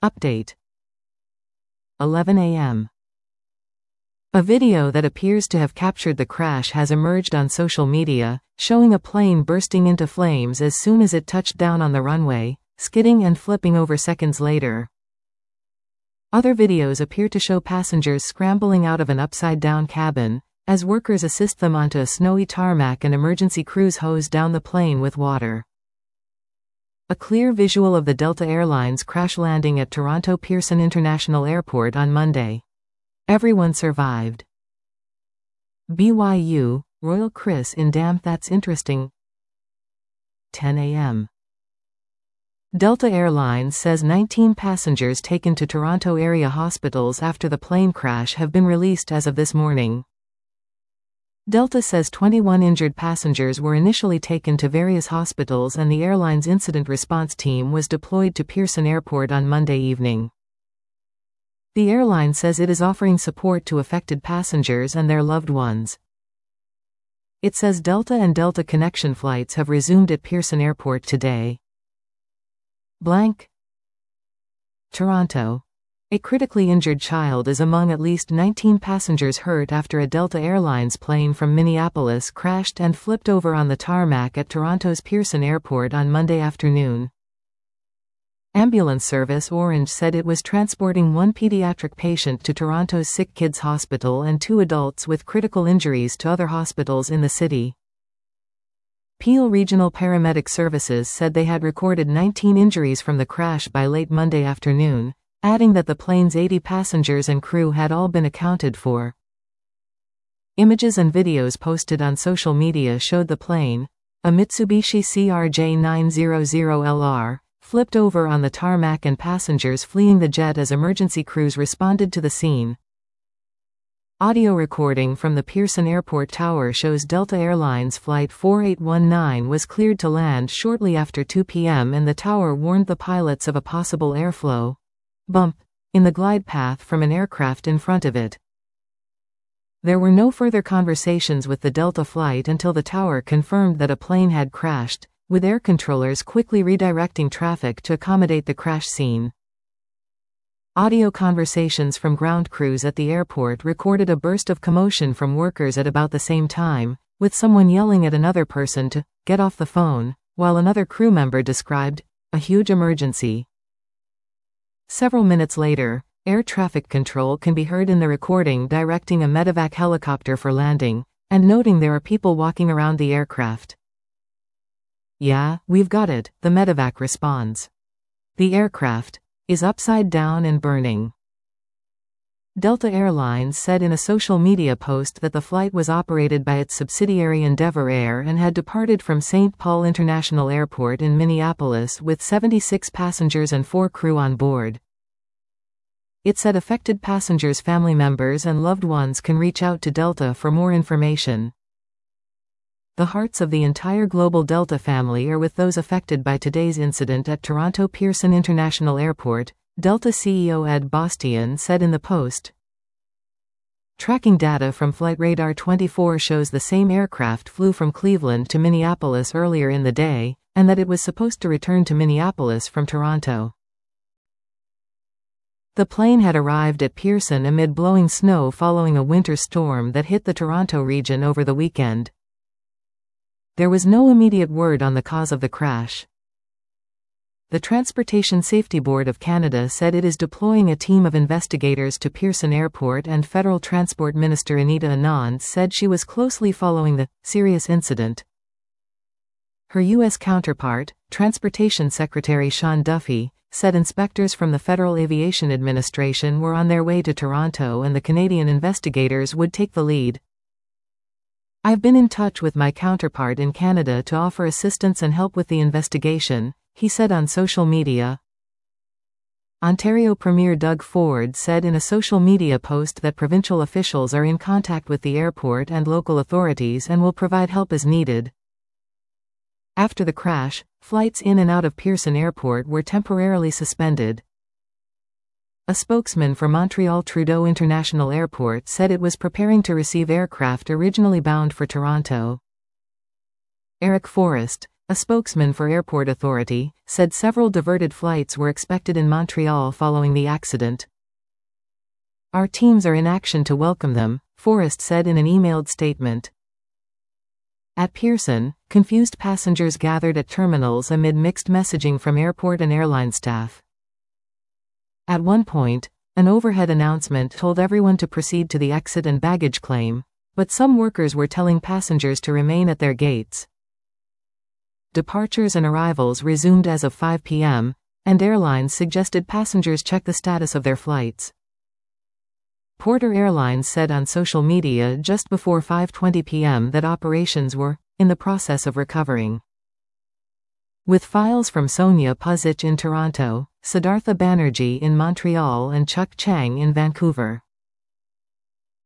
Update. 11 a.m. A video that appears to have captured the crash has emerged on social media, showing a plane bursting into flames as soon as it touched down on the runway, skidding and flipping over seconds later. Other videos appear to show passengers scrambling out of an upside-down cabin, as workers assist them onto a snowy tarmac and emergency crews hose down the plane with water. A clear visual of the Delta Air Lines crash landing at Toronto Pearson International Airport on Monday. Everyone survived. BYU, Royal Chris in Damn That's Interesting. 10 a.m. Delta Air Lines says 19 passengers taken to Toronto area hospitals after the plane crash have been released as of this morning. Delta says 21 injured passengers were initially taken to various hospitals and the airline's incident response team was deployed to Pearson Airport on Monday evening. The airline says it is offering support to affected passengers and their loved ones. It says Delta and Delta Connection flights have resumed at Pearson Airport today. Toronto. A critically injured child is among at least 19 passengers hurt after a Delta Airlines plane from Minneapolis crashed and flipped over on the tarmac at Toronto's Pearson Airport on Monday afternoon. Ambulance service Orange said it was transporting one pediatric patient to Toronto's Sick Kids Hospital and 2 adults with critical injuries to other hospitals in the city. Peel Regional Paramedic Services said they had recorded 19 injuries from the crash by late Monday afternoon, adding that the plane's 80 passengers and crew had all been accounted for. Images and videos posted on social media showed the plane, a Mitsubishi CRJ900LR, flipped over on the tarmac and passengers fleeing the jet as emergency crews responded to the scene. Audio recording from the Pearson Airport Tower shows Delta Airlines Flight 4819 was cleared to land shortly after 2 p.m. and the tower warned the pilots of a possible airflow bump in the glide path from an aircraft in front of it. There were no further conversations with the Delta flight until the tower confirmed that a plane had crashed, with air controllers quickly redirecting traffic to accommodate the crash scene. Audio conversations from ground crews at the airport recorded a burst of commotion from workers at about the same time, with someone yelling at another person to get off the phone, while another crew member described a huge emergency. Several minutes later, air traffic control can be heard in the recording directing a medevac helicopter for landing, and noting there are people walking around the aircraft. "Yeah, we've got it," the medevac responds. "The aircraft is upside down and burning." Delta Airlines said in a social media post that the flight was operated by its subsidiary Endeavour Air and had departed from St. Paul International Airport in Minneapolis with 76 passengers and 4 crew on board. It said affected passengers' family members and loved ones can reach out to Delta for more information. The hearts of the entire global Delta family are with those affected by today's incident at Toronto Pearson International Airport, Delta CEO Ed Bastian said in the post. Tracking data from Flight Radar 24 shows the same aircraft flew from Cleveland to Minneapolis earlier in the day, and that it was supposed to return to Minneapolis from Toronto. The plane had arrived at Pearson amid blowing snow following a winter storm that hit the Toronto region over the weekend. There was no immediate word on the cause of the crash. The Transportation Safety Board of Canada said it is deploying a team of investigators to Pearson Airport, and Federal Transport Minister Anita Anand said she was closely following the serious incident. Her U.S. counterpart, Transportation Secretary Sean Duffy, said inspectors from the Federal Aviation Administration were on their way to Toronto and the Canadian investigators would take the lead. "I've been in touch with my counterpart in Canada to offer assistance and help with the investigation," he said on social media. Ontario Premier Doug Ford said in a social media post that provincial officials are in contact with the airport and local authorities and will provide help as needed. After the crash, flights in and out of Pearson Airport were temporarily suspended. A spokesman for Montreal Trudeau International Airport said it was preparing to receive aircraft originally bound for Toronto. Eric Forrest, a spokesman for Airport Authority, said several diverted flights were expected in Montreal following the accident. "Our teams are in action to welcome them," Forrest said in an emailed statement. At Pearson, confused passengers gathered at terminals amid mixed messaging from airport and airline staff. At one point, an overhead announcement told everyone to proceed to the exit and baggage claim, but some workers were telling passengers to remain at their gates. Departures and arrivals resumed as of 5 p.m., and airlines suggested passengers check the status of their flights. Porter Airlines said on social media just before 5:20 p.m. that operations were in the process of recovering. With files from Sonia Puzic in Toronto, Siddhartha Banerjee in Montreal and Chuck Chang in Vancouver.